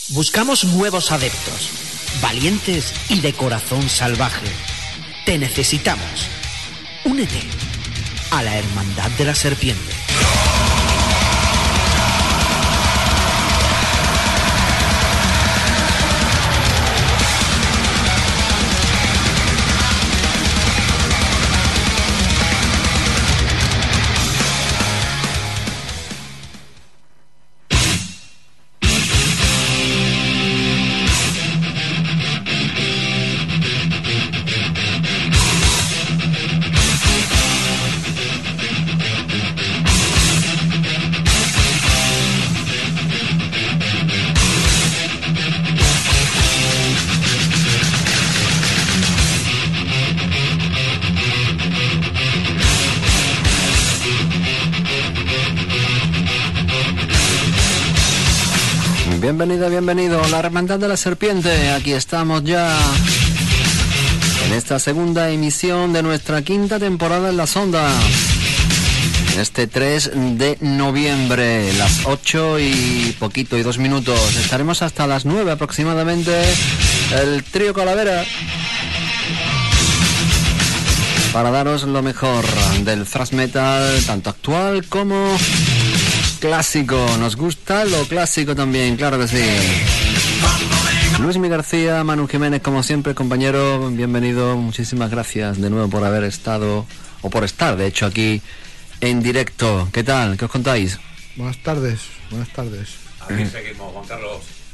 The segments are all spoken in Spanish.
Buscamos nuevos adeptos, valientes y de corazón salvaje. Te necesitamos. Únete a la Hermandad de la Serpiente. Bienvenido a la Hermandad de la Serpiente. Aquí estamos ya en esta segunda emisión de nuestra quinta temporada en las ondas. En este 3 de noviembre, las 8 y poquito y 2 minutos. Estaremos hasta las 9 aproximadamente. El trío Calavera, para daros lo mejor del thrash metal, tanto actual como clásico. Nos gusta lo clásico también, claro que sí. Luismi García, Manu Jiménez, como siempre, compañero, bienvenido. Muchísimas gracias de nuevo por haber estado, o por estar, de hecho, aquí en directo. ¿Qué tal? ¿Qué os contáis? Buenas tardes. Aquí seguimos, Juan Carlos.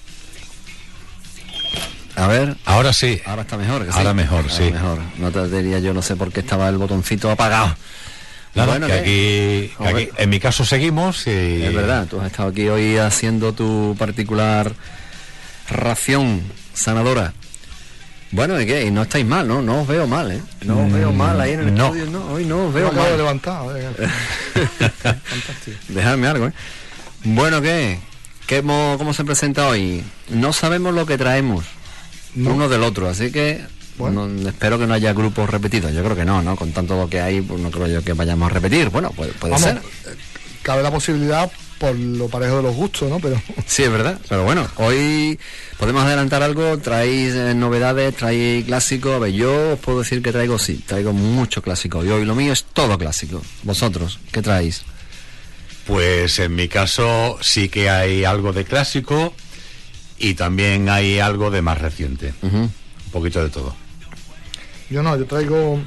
A ver. Ahora sí. Ahora está mejor. Ahora sí. mejor, sí. Mejor. No te diría yo, no sé por qué estaba el botoncito apagado. Nada, bueno, que aquí, en mi caso seguimos. Es verdad, tú has estado aquí hoy haciendo tu particular ración sanadora. Bueno, ¿y qué? Y no estáis mal, ¿no? No os veo mal, ¿eh? No os veo mal ahí en el estudio, ¿no? Hoy no os veo mal. Acabo de levantar. Fantástico. Dejadme algo, ¿eh? Bueno, ¿qué? ¿Cómo se presenta hoy? No sabemos lo que traemos uno del otro, así que bueno, espero que no haya grupos repetidos. Yo creo que no, con tanto lo que hay, pues no creo yo que vayamos a repetir. Bueno, puede ser. Cabe la posibilidad por lo parejo de los gustos, ¿no? Pero sí, es verdad. Pero bueno, hoy podemos adelantar algo. Traéis novedades, traéis clásicos. A ver, yo os puedo decir que traigo mucho clásico. Y hoy lo mío es todo clásico. ¿Vosotros qué traéis? Pues en mi caso sí que hay algo de clásico y también hay algo de más reciente. Un poquito de todo. Yo traigo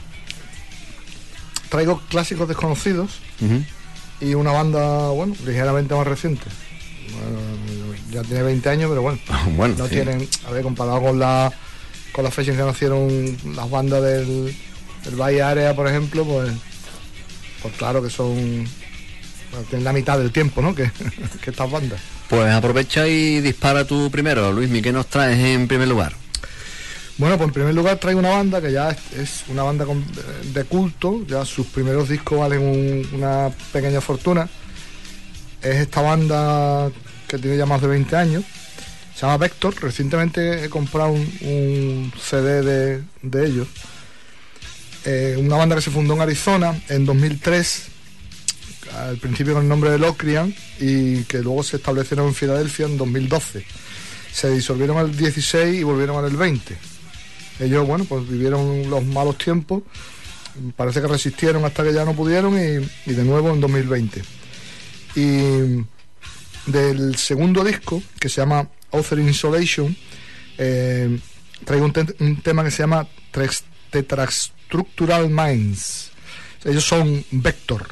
clásicos desconocidos y una banda, bueno, ligeramente más reciente. Ya tiene 20 años, pero bueno, no sí. Tienen, a ver, comparado con la fecha en que nacieron las bandas del Bay Area, por ejemplo, pues claro que son, tienen la mitad del tiempo, ¿no? que estas bandas. Pues aprovecha y dispara tú primero, Luismi, ¿qué nos traes en primer lugar? Bueno, pues en primer lugar traigo una banda que ya es una banda de culto, ya sus primeros discos valen una pequeña fortuna. Es esta banda que tiene ya más de 20 años, se llama Vector. Recientemente he comprado un CD de ellos. Una banda que se fundó en Arizona en 2003, al principio con el nombre de Locrian, y que luego se establecieron en Filadelfia en 2012. Se disolvieron el 16 y volvieron en el 20. Ellos, bueno, pues vivieron los malos tiempos, parece que resistieron hasta que ya no pudieron y de nuevo en 2020. Y del segundo disco, que se llama Author Insolation, traigo un tema que se llama Tetrastructural Minds. Ellos son Vector.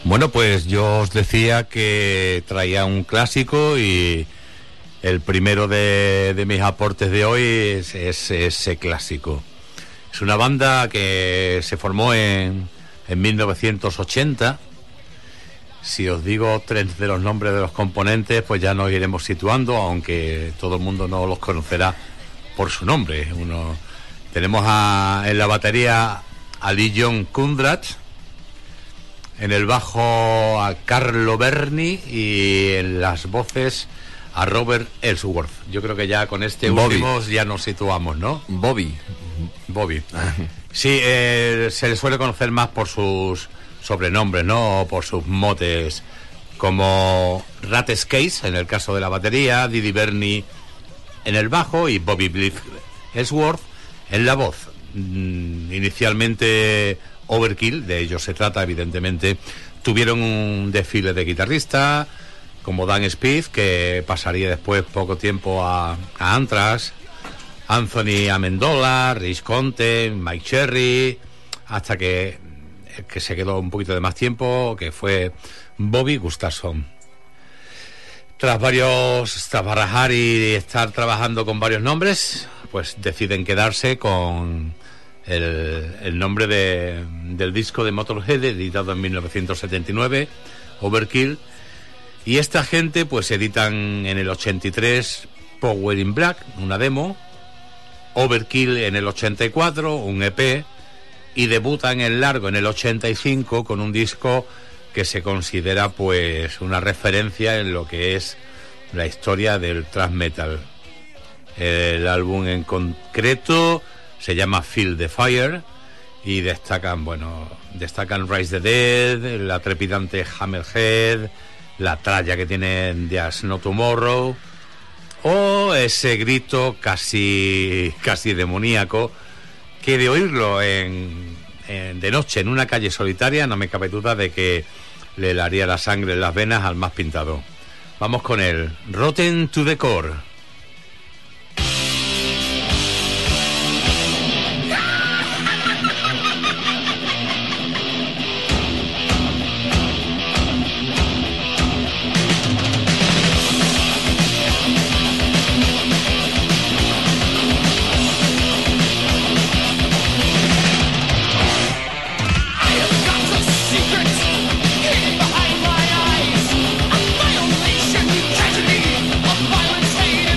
Bueno, pues yo os decía que traía un clásico y el primero de mis aportes de hoy es ese clásico. Es una banda que se formó en 1980. Si os digo 3 de los nombres de los componentes, pues ya nos iremos situando, aunque todo el mundo no los conocerá por su nombre. Tenemos en la batería a Lee John Kundrat, en el bajo a Carlo Berni y en las voces a Robert Ellsworth. Yo creo que ya con este último ya nos situamos, ¿no? Bobby. Sí, se le suele conocer más por sus sobrenombres, ¿no? O por sus motes, como Rates Case en el caso de la batería, Didi Berni en el bajo y Bobby Blythe Ellsworth en la voz. Inicialmente Overkill, de ellos se trata evidentemente, tuvieron un desfile de guitarristas como Dan Speed, que pasaría después poco tiempo a Anthrax, Anthony Amendola, Rich Conte, Mike Cherry, hasta que se quedó un poquito de más tiempo, que fue Bobby Gustafson. Tras barajar y estar trabajando con varios nombres, pues deciden quedarse con el nombre del disco de Motorhead, editado en 1979, Overkill. Y esta gente pues editan en el 83 Power in Black, una demo, Overkill en el 84, un EP, y debutan en largo en el 85 con un disco que se considera pues una referencia en lo que es la historia del thrash metal. El álbum en concreto se llama Feel the Fire y destacan Rise the Dead, la trepidante Hammerhead, la tralla que tienen There's No Tomorrow, o ese grito casi demoníaco que de oírlo de noche en una calle solitaria no me cabe duda de que le helaría la sangre en las venas al más pintado. Vamos con el Rotten to the Core. Behind my eyes, a violation, tragedy, a violent state.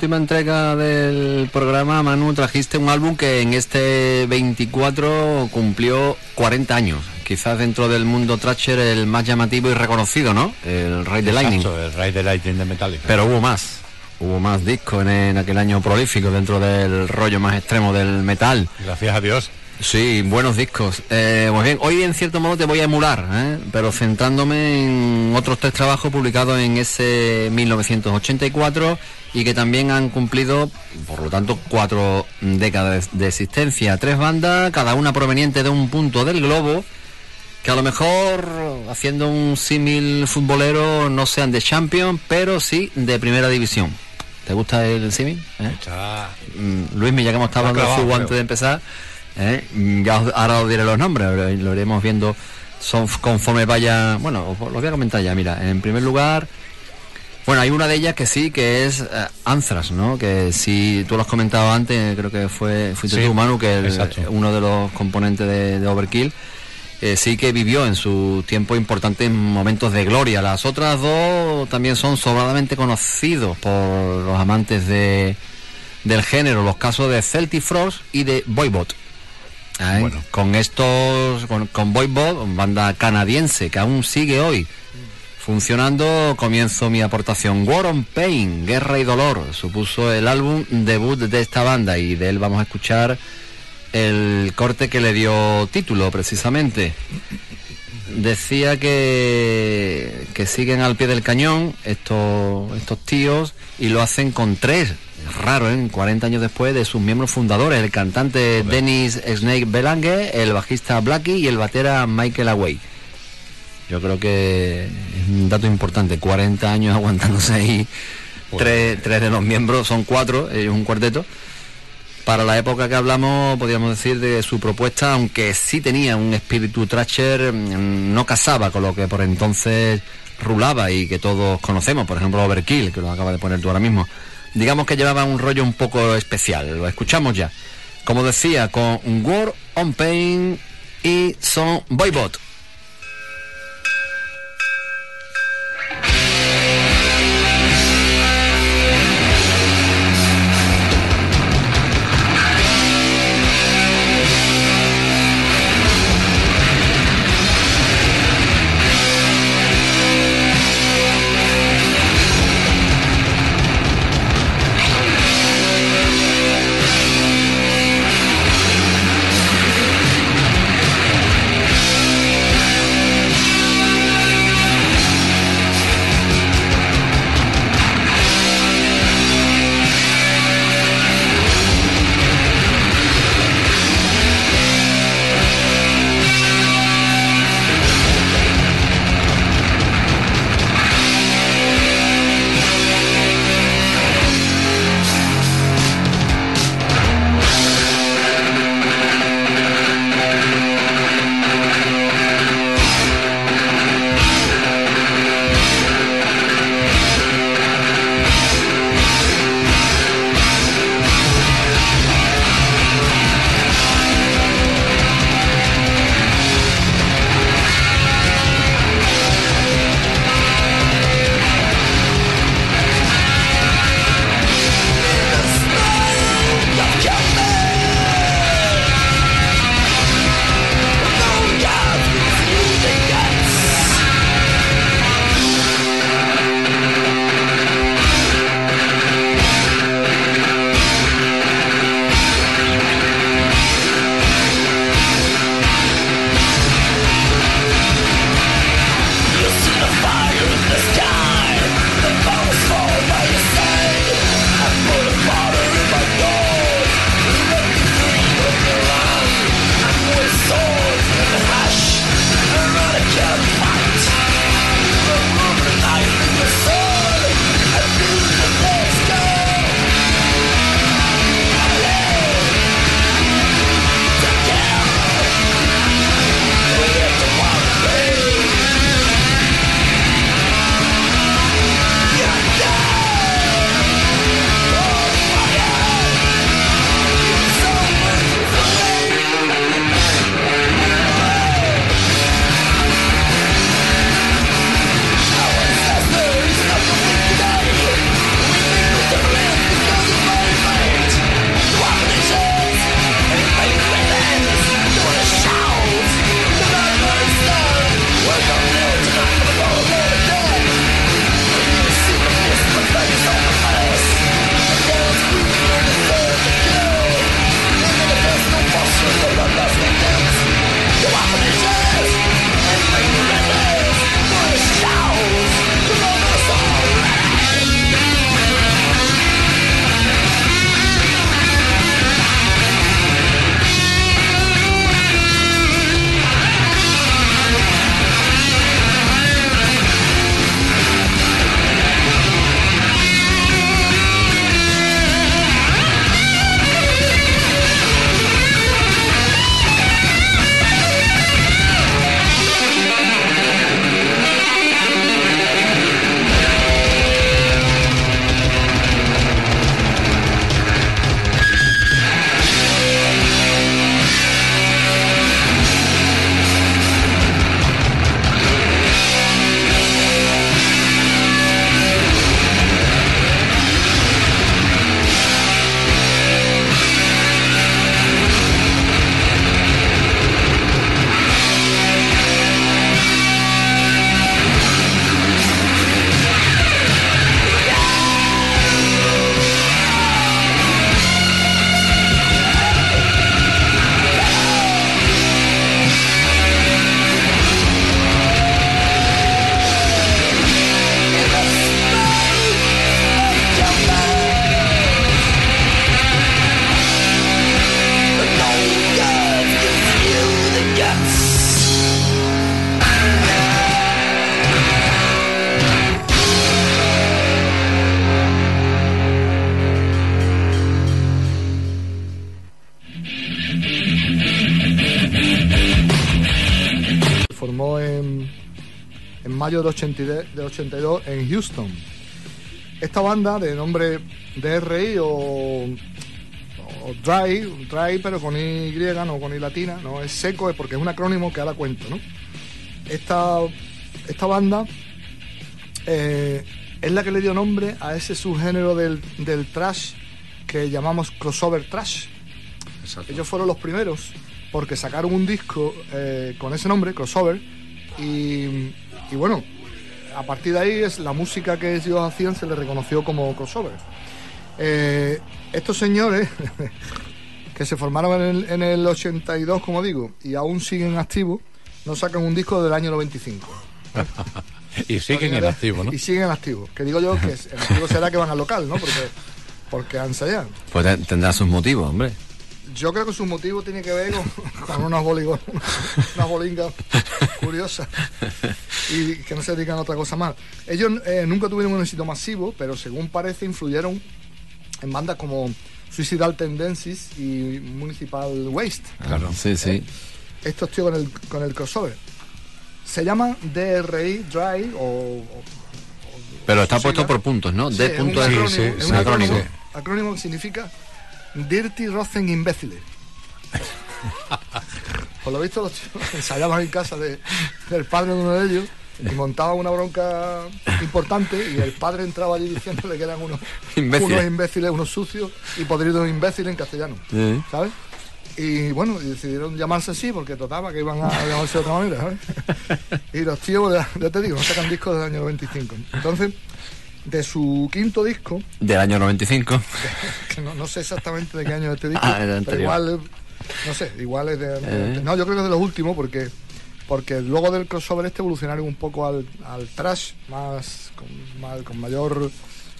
última entrega del programa, Manu, trajiste un álbum que en este 24 cumplió 40 años. Quizás dentro del mundo thrasher el más llamativo y reconocido, ¿no? El Ride the Lightning. Exacto, el Ride the Lightning de Metallica. Pero hubo más discos en aquel año prolífico dentro del rollo más extremo del metal. Gracias a Dios. Sí, buenos discos. Pues bien, hoy en cierto modo te voy a emular, pero centrándome en otros 3 trabajos publicados en ese 1984 y que también han cumplido, por lo tanto, 4 décadas de existencia. 3 bandas, cada una proveniente de un punto del globo, que a lo mejor, haciendo un símil futbolero, no sean de Champions, pero sí de primera división. ¿Te gusta el símil? Luis, ya que hemos estado hablando de fútbol antes de empezar, ahora os diré los nombres, lo iremos viendo conforme vaya. Bueno, os lo voy a comentar ya. Mira, en primer lugar, bueno, hay una de ellas que sí, que es Anthrax, ¿no? Que si tú lo has comentado antes, creo que fuiste tú, Manu, que uno de los componentes de Overkill. Sí que vivió en su tiempo importantes momentos de gloria. Las otras 2 también son sobradamente conocidos por los amantes del género, los casos de Celtic Frost y de Voivod. Bueno. Con Voivod, banda canadiense que aún sigue hoy funcionando, comienzo mi aportación. War on Pain, Guerra y Dolor, supuso el álbum debut de esta banda y de él vamos a escuchar el corte que le dio título precisamente. Decía que siguen al pie del cañón estos tíos y lo hacen con 3, raro, 40 años después, de sus miembros fundadores, el cantante Dennis Snake Belange, el bajista Blackie y el batera Michael Away. Yo creo que es un dato importante, 40 años aguantándose ahí. Tres de los miembros, son 4, ellos un cuarteto. Para la época que hablamos, podríamos decir, de su propuesta, aunque sí tenía un espíritu thrasher, no casaba con lo que por entonces rulaba y que todos conocemos, por ejemplo Overkill, que lo acaba de poner tú ahora mismo. Digamos que llevaba un rollo un poco especial, lo escuchamos ya. Como decía, con War on Pain y son Voivod. mayo del 82 en Houston. Esta banda, de nombre DRI o Dry, pero con Y, no con Y latina, no es seco, es porque es un acrónimo que ahora cuento, ¿no? Esta banda es la que le dio nombre a ese subgénero del thrash que llamamos crossover thrash. Exacto. Ellos fueron los primeros porque sacaron un disco con ese nombre, crossover, y bueno, a partir de ahí es la música que ellos hacían, se les reconoció como crossover. Estos señores que se formaron en el 82, como digo, y aún siguen activos, nos sacan un disco del año 95. Y siguen en activo, ¿no? Y siguen en activo. Que digo yo que en activo será que van al local, ¿no? Porque ensayan. Pues tendrá sus motivos, hombre. Yo creo que su motivo tiene que ver con unas bolingas curiosas y que no se dedican a otra cosa más. Ellos nunca tuvieron un éxito masivo, pero según parece influyeron en bandas como Suicidal Tendencies y Municipal Waste. Claro, sí. Estos tíos con el crossover. Se llaman DRI, Dry pero está puesto por puntos, ¿no? Sí, D. Es un acrónimo que significa Dirty Rotten Imbéciles. Por lo visto los tíos ensayaban en casa del padre de uno de ellos y montaban una bronca importante y el padre entraba allí diciéndole que eran unos imbéciles, unos sucios y podridos imbéciles en castellano, ¿sabes? Y bueno, decidieron llamarse así porque trataba que iban a llamarse de otra manera, ¿sabes? Y los tíos, ya te digo, no sacan discos del año 95. Entonces, de su quinto disco... Del año 95. Que no sé exactamente de qué año es este disco, pero igual, no sé, igual es de... No, yo creo que es de los últimos porque luego del crossover evolucionaron un poco al thrash, con mayor,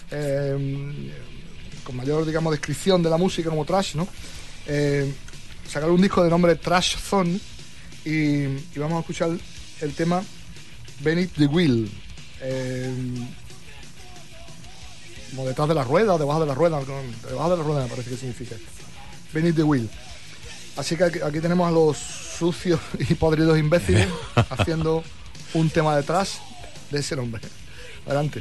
digamos, descripción de la música como thrash, ¿no? Sacaron un disco de nombre Trash Zone y vamos a escuchar el tema Beneath the Wheel, como detrás de la rueda, debajo de la rueda me parece que significa Beneath the Wheel. Así que aquí tenemos a los sucios y podridos imbéciles haciendo un tema de thrash de ese nombre. Adelante.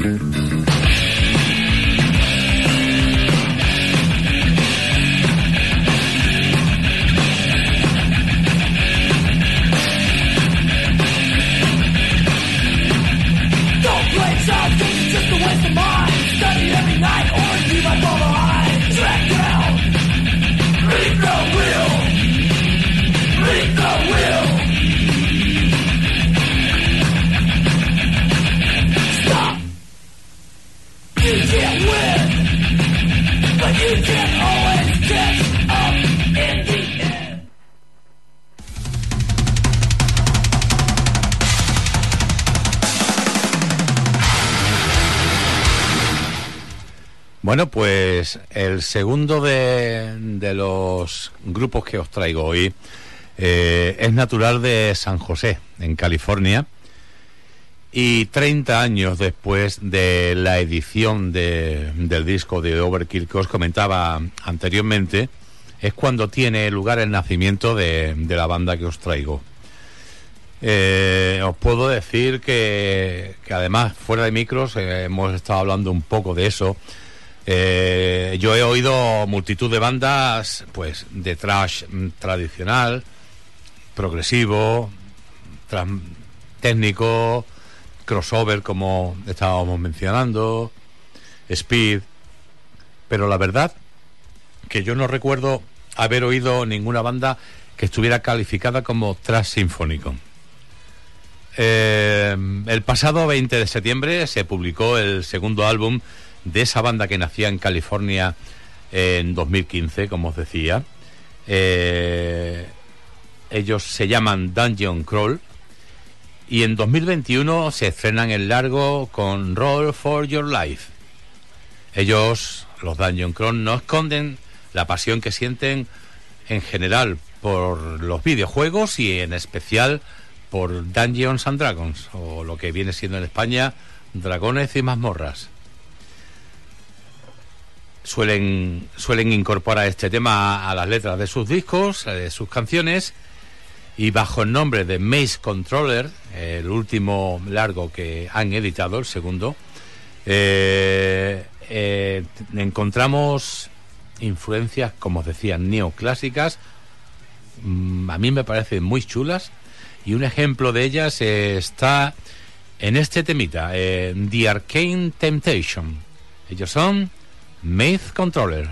Bueno, pues el segundo de los grupos que os traigo hoy es natural de San José, en California, y 30 años después de la edición del disco de Overkill que os comentaba anteriormente, es cuando tiene lugar el nacimiento de la banda que os traigo. Os puedo decir que además, fuera de micros, hemos estado hablando un poco de eso. Yo he oído multitud de bandas, pues, de thrash tradicional, progresivo, técnico, crossover, como estábamos mencionando, speed, pero la verdad que yo no recuerdo haber oído ninguna banda que estuviera calificada como thrash sinfónico. El pasado 20 de septiembre se publicó el segundo álbum de esa banda que nacía en California en 2015, como os decía. Ellos se llaman Dungeon Crawl, y en 2021 se estrenan el largo con Roll for Your Life. Ellos, los Dungeon Crawl, no esconden la pasión que sienten en general por los videojuegos y en especial por Dungeons and Dragons, o lo que viene siendo en España Dragones y Mazmorras. Suelen incorporar este tema a las letras de sus discos, de sus canciones, y bajo el nombre de Maze Controller, el último largo que han editado, el segundo, encontramos influencias, como os decía, neoclásicas. A mí me parecen muy chulas, y un ejemplo de ellas está en este temita, The Arcane Temptation. Ellos son Maze Controller.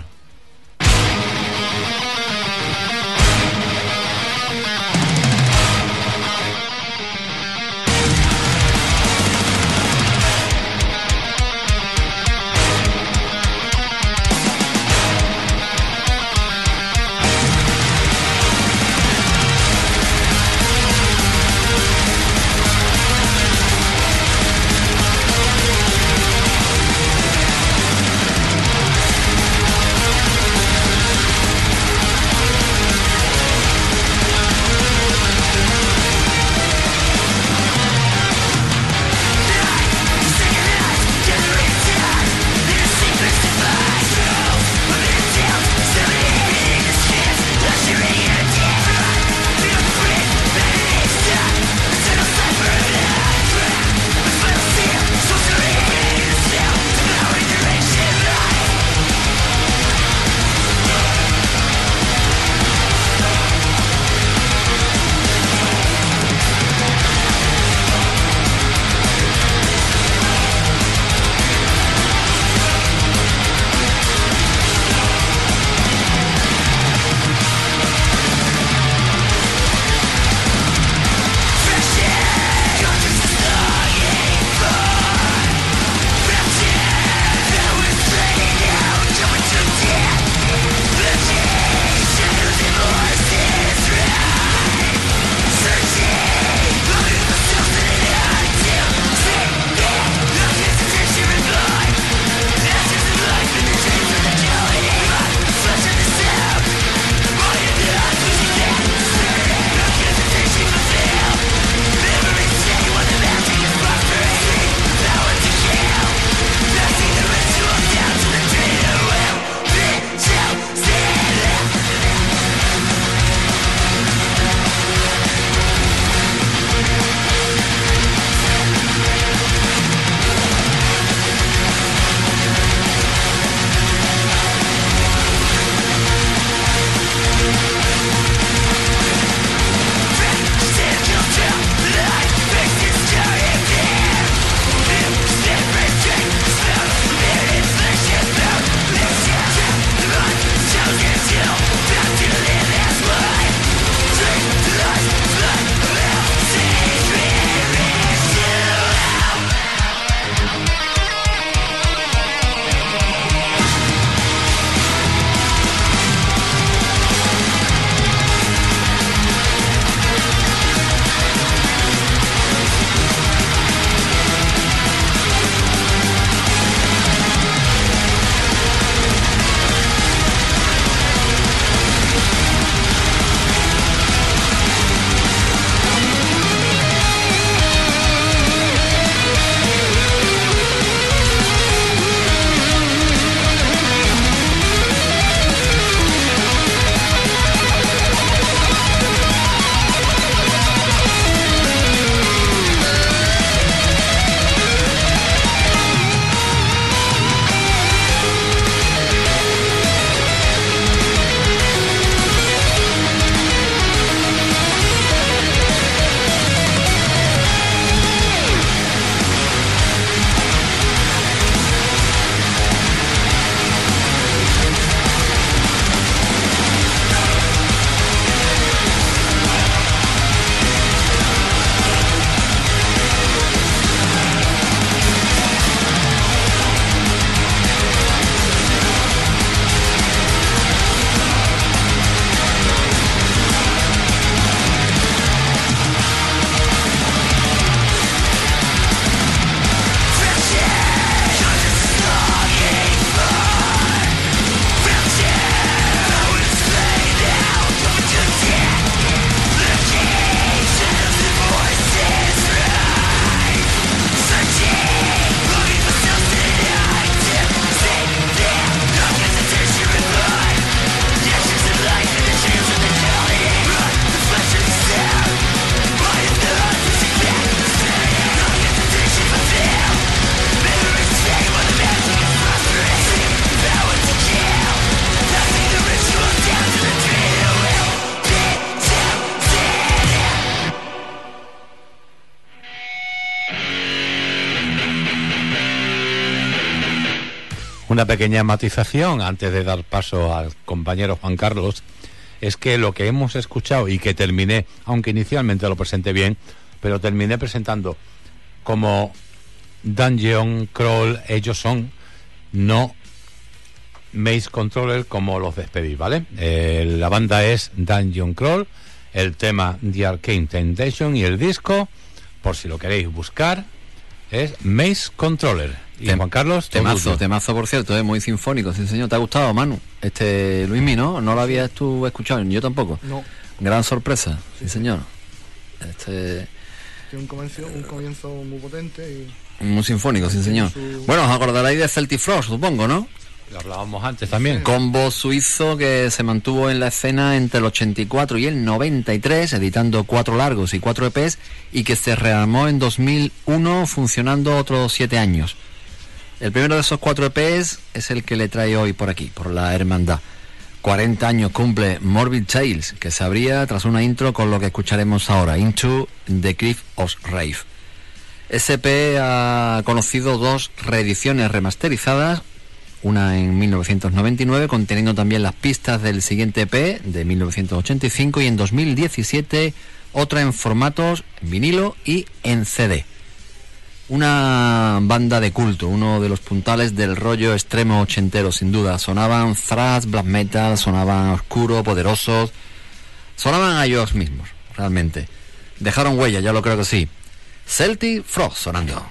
Una pequeña matización antes de dar paso al compañero Juan Carlos, es que lo que hemos escuchado y que terminé, aunque inicialmente lo presenté bien, pero terminé presentando como Dungeon Crawl, ellos son, no Maze Controller como los despedí, ¿vale? La banda es Dungeon Crawl, el tema The Arcane Temptation y el disco, por si lo queréis buscar, es Maze Controller. Y Juan Carlos, temazo por cierto, muy sinfónico, sí señor. ¿Te ha gustado, Manu? Luismi, ¿no? ¿No lo habías tú escuchado? Yo tampoco. No. Gran sorpresa, sí señor. Tiene un comienzo muy potente y... Muy sinfónico, sí señor. Bueno, os acordaréis de Celtic Frost, supongo, ¿no? Lo hablábamos antes también. Combo suizo que se mantuvo en la escena entre el 84 y el 93, editando 4 largos y 4 EPs, y que se rearmó en 2001, funcionando otros 7 años. El primero de esos 4 EPs es el que le trae hoy por aquí, por la hermandad. 40 años cumple Morbid Tales, que se abría tras una intro con lo que escucharemos ahora, Into the Cliff of Rave. SP ha conocido 2 reediciones remasterizadas, una en 1999, conteniendo también las pistas del siguiente EP de 1985, y en 2017 otra en formatos vinilo y en CD. Una banda de culto, uno de los puntales del rollo extremo ochentero, sin duda. Sonaban thrash, black metal, sonaban oscuro, poderosos, sonaban a ellos mismos, realmente. Dejaron huella, ya lo creo que sí. Celtic Frost sonando.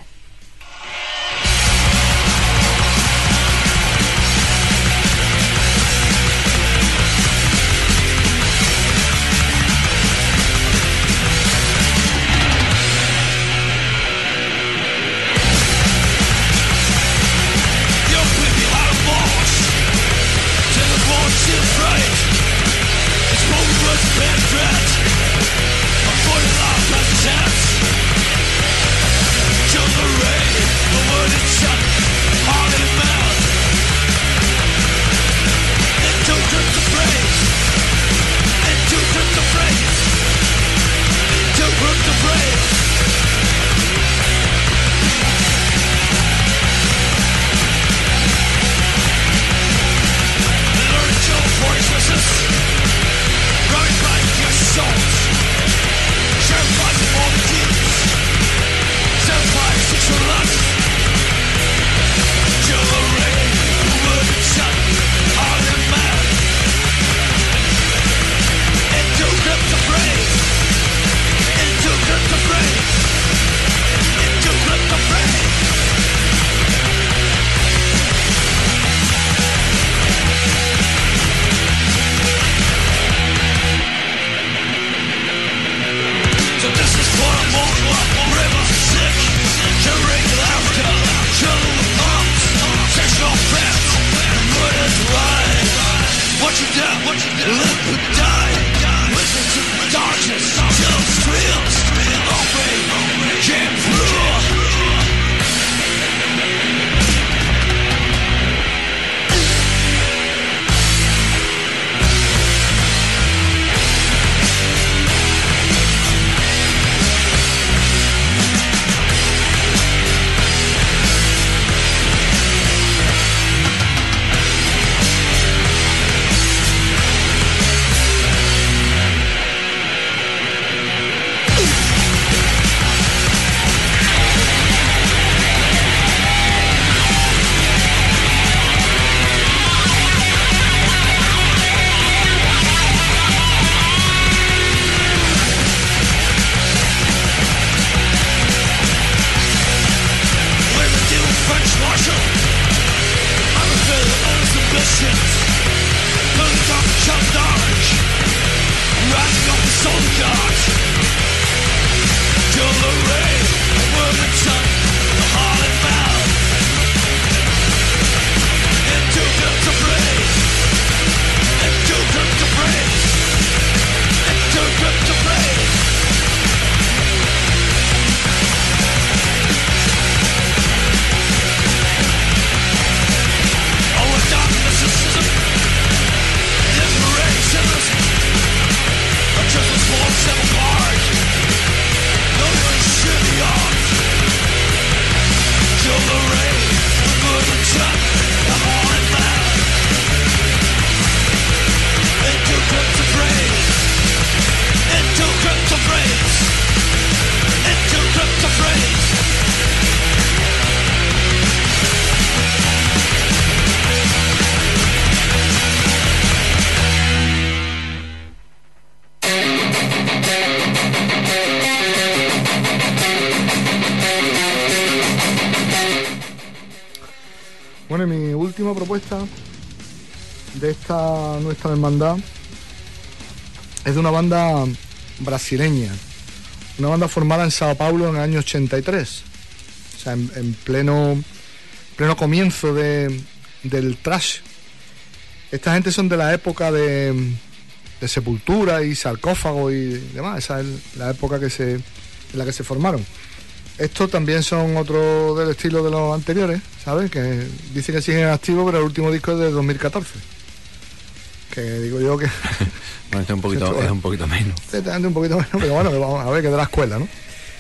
Bueno, y mi última propuesta de esta nuestra hermandad es de una banda brasileña, una banda formada en Sao Paulo en el año 83, o sea, en pleno comienzo del thrash. Esta gente son de la época de Sepultura y Sarcófago y demás. Esa es la época en la que se formaron. Estos también son otro del estilo de los anteriores, ¿sabes? Que dicen que siguen activos, pero el último disco es de 2014. Que digo yo que... Bueno, este es un poquito menos. Exactamente, un poquito menos, pero bueno, que vamos a ver, que de la escuela, ¿no?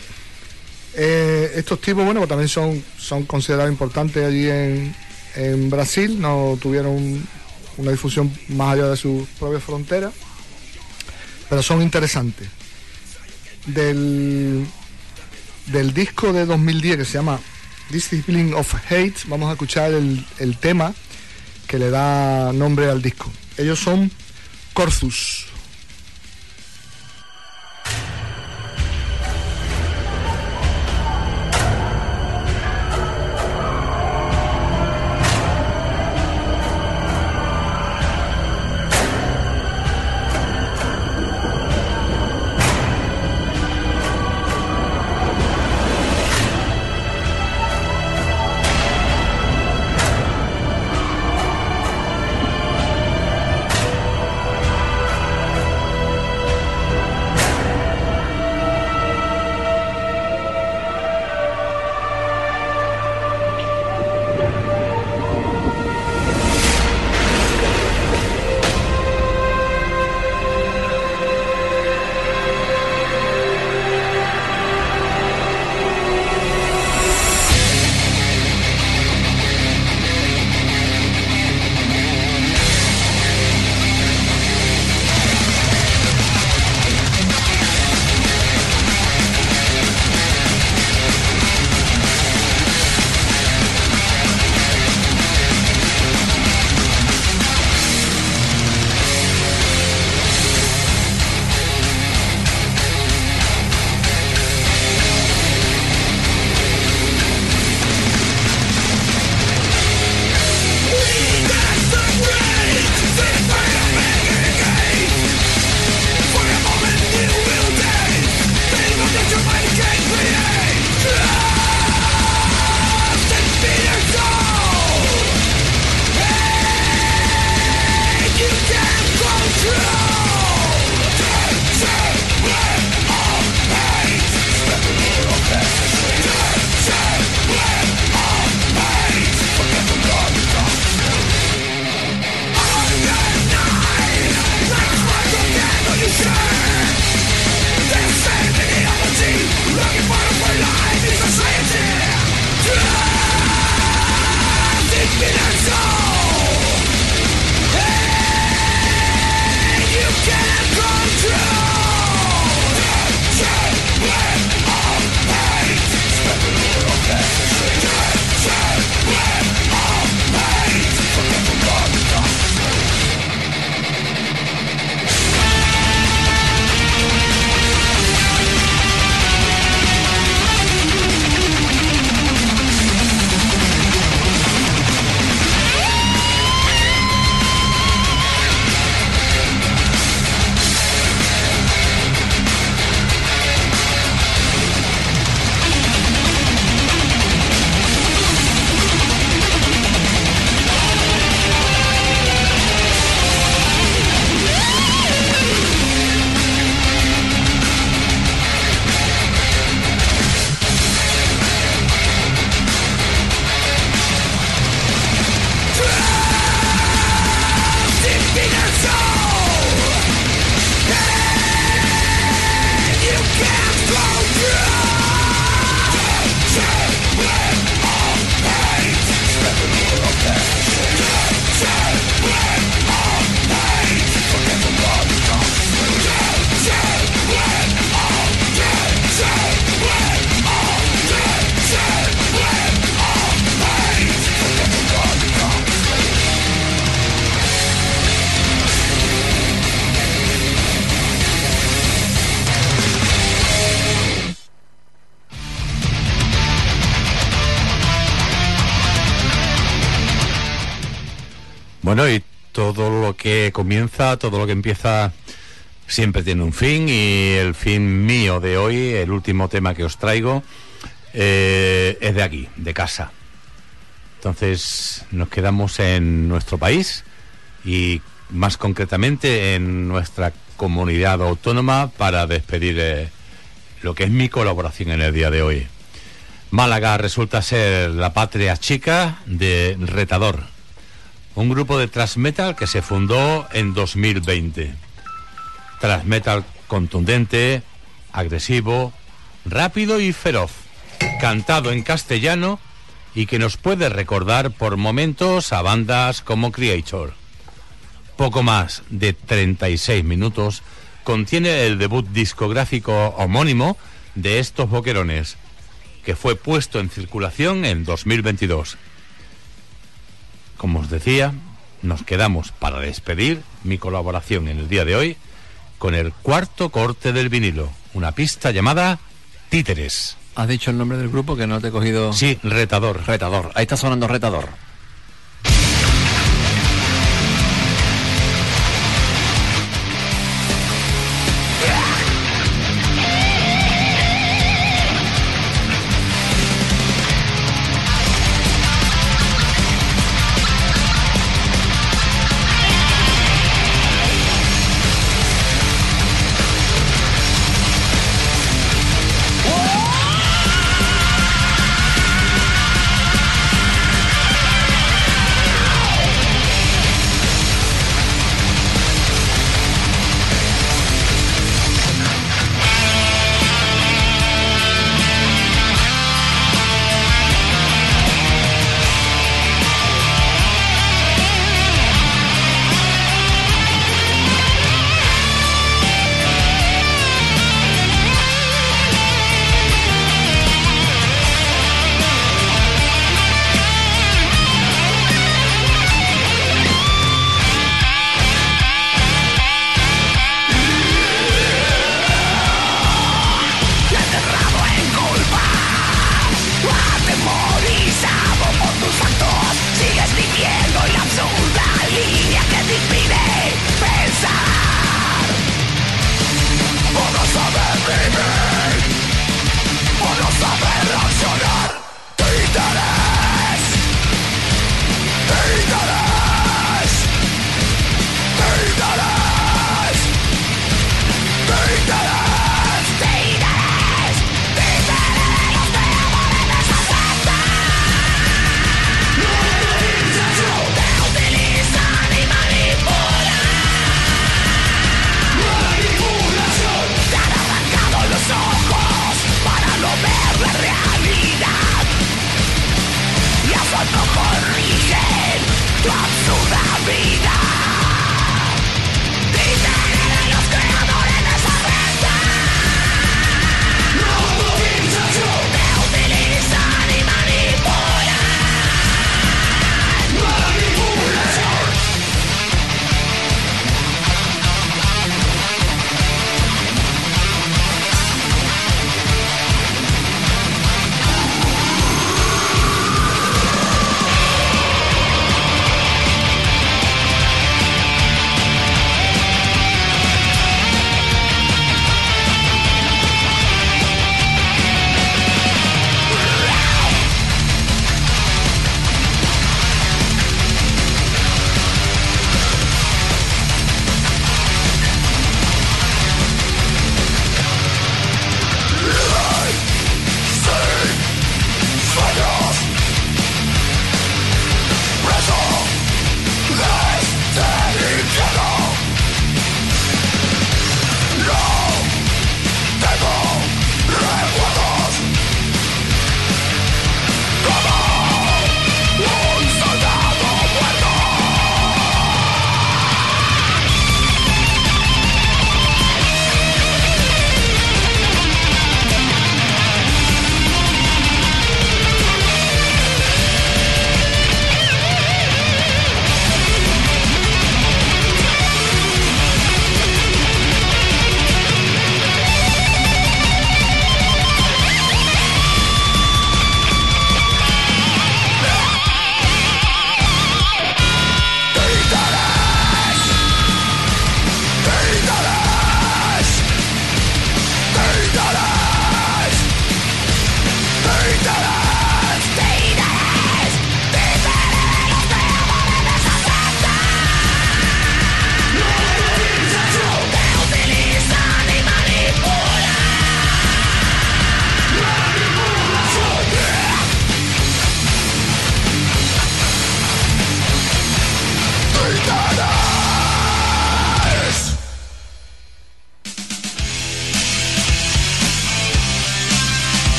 Estos tipos, bueno, pues también son considerados importantes allí en Brasil. No tuvieron una difusión más allá de sus propias fronteras, pero son interesantes. Del disco de 2010 que se llama Discipline of Hate, vamos a escuchar el tema que le da nombre al disco. Ellos son Corthus. Bueno, y todo lo que comienza, todo lo que empieza, siempre tiene un fin, y el fin mío de hoy, el último tema que os traigo, es de aquí, de casa. Entonces nos quedamos en nuestro país y más concretamente en nuestra comunidad autónoma para despedir lo que es mi colaboración en el día de hoy. Málaga resulta ser la patria chica de Retador, un grupo de thrash metal que se fundó en 2020. Thrash metal contundente, agresivo, rápido y feroz, cantado en castellano y que nos puede recordar por momentos a bandas como Creator. Poco más de 36 minutos contiene el debut discográfico homónimo de estos boquerones, que fue puesto en circulación en 2022. Como os decía, nos quedamos para despedir mi colaboración en el día de hoy con el cuarto corte del vinilo, una pista llamada Títeres. ¿Has dicho el nombre del grupo que no te he cogido? Sí, Retador. Retador. Ahí está sonando Retador.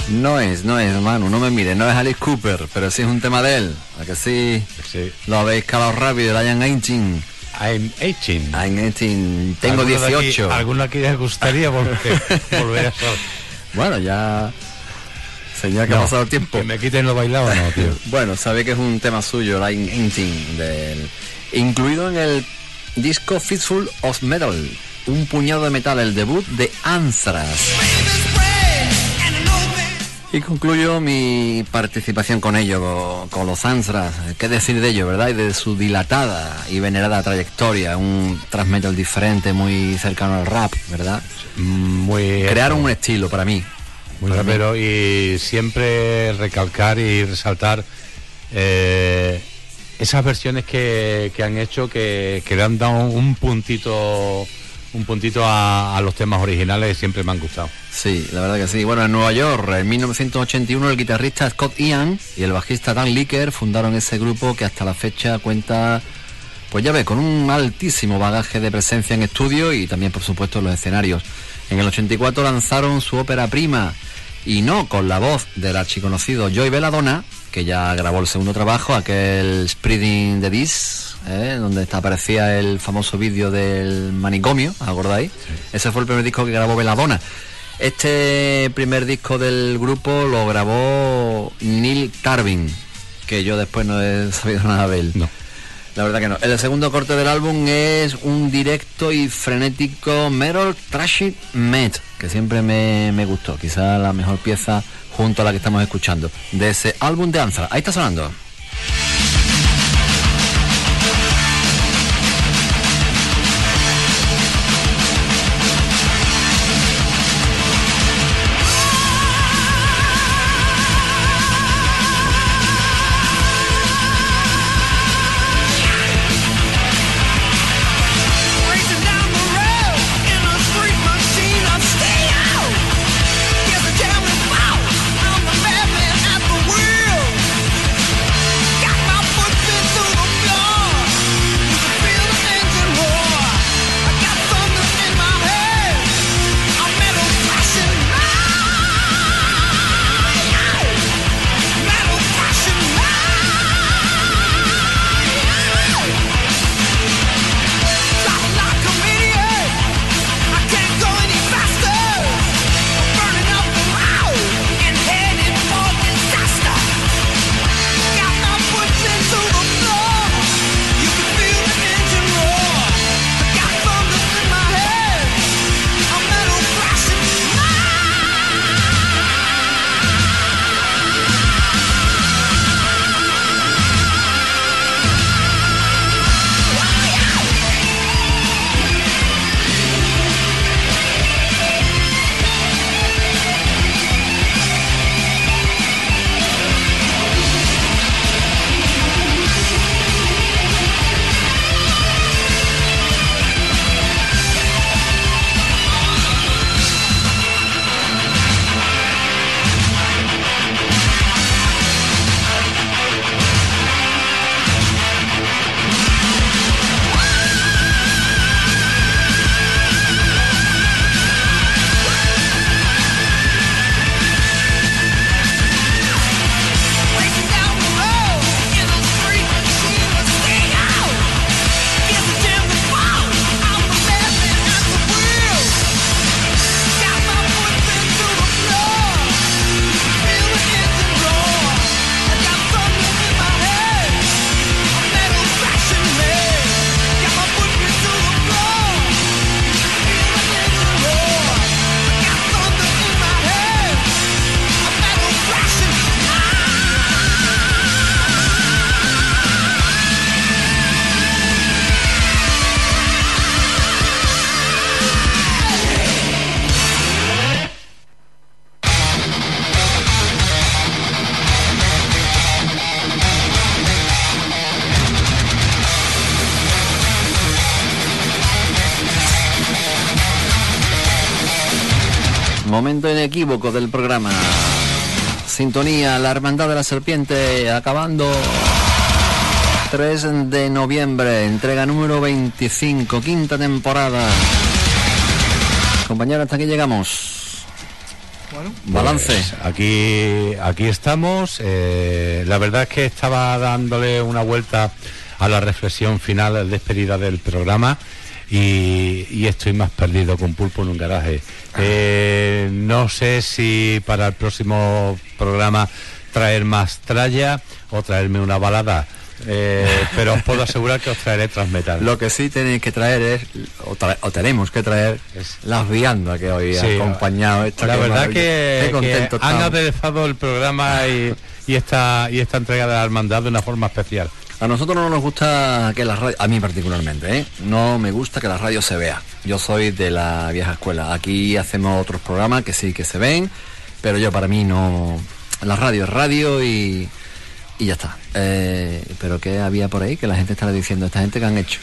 No es, Manu, no me mire, no es Alice Cooper, pero sí es un tema de él. ¿A que sí? Sí. Lo habéis calado rápido, el I'm 18. I'm 18. I'm 18. Tengo 18. ¿Alguno aquí les gustaría volver a eso? Bueno, ya... Señor, que ha pasado el tiempo. Que me quiten lo bailado, no, tío. Bueno, sabe que es un tema suyo, el I'm 18, incluido en el disco Fistful of Metal, un puñado de metal, el debut de Anthrax. Y concluyo mi participación con ello, con los Anthrax. ¿Qué decir de ello, verdad? Y de su dilatada y venerada trayectoria, un thrash metal diferente, muy cercano al rap, ¿verdad? Crearon un estilo para mí. Muy rapero, y siempre recalcar y resaltar esas versiones que han hecho que le han dado un puntito a los temas originales, siempre me han gustado. Sí, la verdad que sí. Bueno, en Nueva York, en 1981, el guitarrista Scott Ian y el bajista Dan Licker fundaron ese grupo que hasta la fecha cuenta, pues ya ve, con un altísimo bagaje de presencia en estudio y también, por supuesto, en los escenarios. En el 84 lanzaron su ópera prima, y no con la voz del archiconocido Joey Belladonna, que ya grabó el segundo trabajo, aquel Spreading the Disc, donde aparecía el famoso vídeo del manicomio, ¿acordáis? Sí. Ese fue el primer disco que grabó Belladonna. Este primer disco del grupo lo grabó Neil Tarvin, que yo después no he sabido nada de él. No. La verdad que no. El segundo corte del álbum es un directo y frenético metal thrashy met, que siempre me gustó. Quizá la mejor pieza junto a la que estamos escuchando de ese álbum de Anthrax. Ahí está sonando. Momento inequívoco del programa. Sintonía, la Hermandad de la Serpiente, acabando 3 de noviembre, entrega número 25, quinta temporada. Compañero, hasta aquí llegamos. Bueno, balance. Pues aquí estamos. La verdad es que estaba dándole una vuelta a la reflexión final, despedida del programa, y estoy más perdido que un pulpo en un garaje. No sé si para el próximo programa traer más tralla o traerme una balada. Pero os puedo asegurar que os traeré Transmetal. Lo que sí tenéis que traer es, o tenemos que traer, es las viandas que hoy ha acompañado esta. La verdad que han estamos. aderezado el programa y esta entrega de la hermandad de una forma especial. A nosotros no nos gusta que la radio, a mí particularmente, no me gusta que la radio se vea. Yo soy de la vieja escuela. Aquí hacemos otros programas que sí que se ven, pero yo, para mí, no. La radio es radio y ya está. Pero ¿qué había por ahí? Que la gente estaba diciendo, esta gente que han hecho.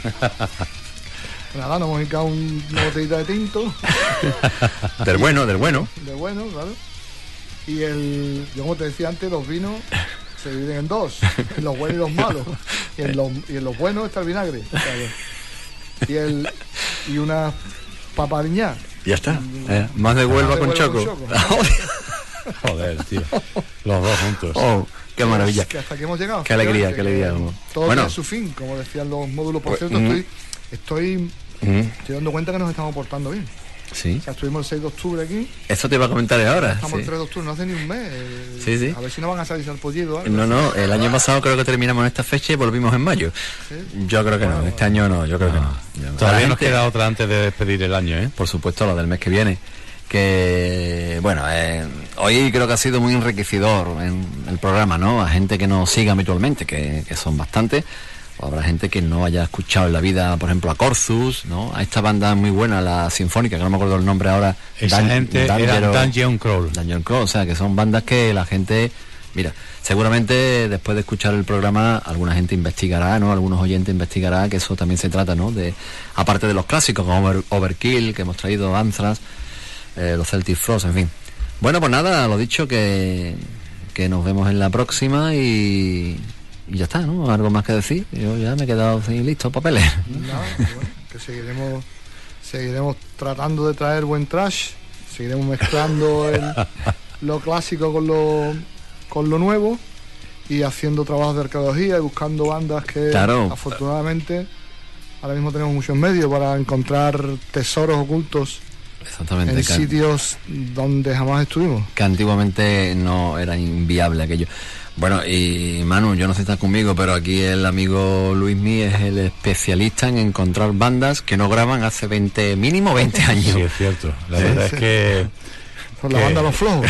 Nada, nos hemos dedicado una botellita de tinto. Del bueno. De bueno, claro. Y yo como te decía antes, los vinos se dividen en dos, en los buenos y los malos. Y en los buenos está el vinagre. Claro. Y una papariñá. Ya está. Más de Huelva con choco. Joder, tío. Los dos juntos. Oh, qué maravilla. Que hasta aquí hemos llegado. Qué alegría. Todo tiene su fin, como decían los módulos. Por cierto, estoy dando cuenta que nos estamos portando bien. Sí. O sea, estuvimos el 6 de octubre aquí. Eso te iba a comentar ahora. Estamos el 3 de octubre, no hace ni un mes. Sí. A ver si no van a salir al pollido. No, el año pasado creo que terminamos en esta fecha y volvimos en mayo. ¿Sí? Yo creo que no, este año no, yo creo que no. Todavía nos queda otra antes de despedir el año, ¿eh? Por supuesto, la del mes que viene. Que, bueno, hoy creo que ha sido muy enriquecedor en el programa, ¿no? A gente que nos sigue habitualmente, que son bastantes. O habrá gente que no haya escuchado en la vida, por ejemplo, a Corzus, ¿no? A esta banda muy buena, la Sinfónica, que no me acuerdo el nombre ahora. Esa gente era Dungeon Crawl. Dungeon Crawl, o sea, que son bandas que la gente... Mira, seguramente después de escuchar el programa, alguna gente investigará, ¿no? Algunos oyentes investigará que eso también se trata, ¿no? Aparte de los clásicos, como Overkill, que hemos traído, Anthrax, los Celtic Frost, en fin. Bueno, pues nada, lo dicho, que nos vemos en la próxima y ya está, ¿no? Algo más que decir. Yo ya me he quedado sin listos papeles. Nada, bueno, que seguiremos tratando de traer buen trash, seguiremos mezclando lo clásico con lo nuevo y haciendo trabajos de arqueología y buscando bandas que afortunadamente ahora mismo tenemos muchos medios para encontrar tesoros ocultos. Exactamente, en sitios donde jamás estuvimos. Que antiguamente no era inviable aquello. Bueno, y Manu, yo no sé si estás conmigo, pero aquí el amigo Luismi es el especialista en encontrar bandas que no graban hace mínimo 20 años. Sí, es cierto. La verdad es que... Por la banda Los Flojos.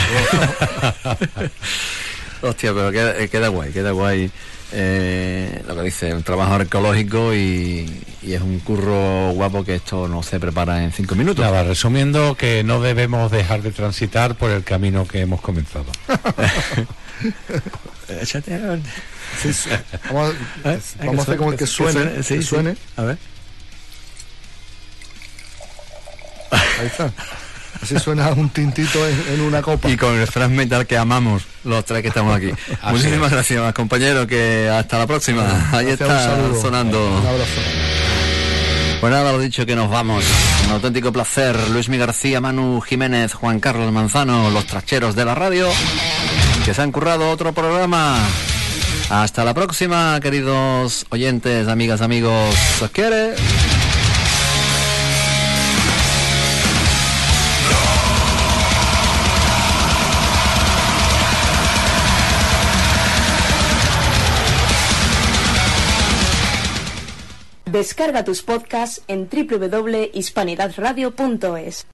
Hostia, pero queda guay. Lo que dice, un trabajo arqueológico y es un curro guapo que esto no se prepara en 5 minutos. Nada, resumiendo, que no debemos dejar de transitar por el camino que hemos comenzado. Sí. Vamos a hacer como el que suene. Que suene. A ver. Ahí está. Así suena un tintito en una copa. Y con el Transmetal que amamos los tres que estamos aquí. Muchísimas gracias, compañeros, que hasta la próxima. Ahí está sonando. Un abrazo. Pues nada, lo dicho, que nos vamos. Un auténtico placer. Luismi García, Manu Jiménez, Juan Carlos Manzano, los tracheros de la radio, que se han currado otro programa. Hasta la próxima, queridos oyentes, amigas, amigos. ¿Os quiere? Descarga tus podcasts en www.hispanidadradio.es.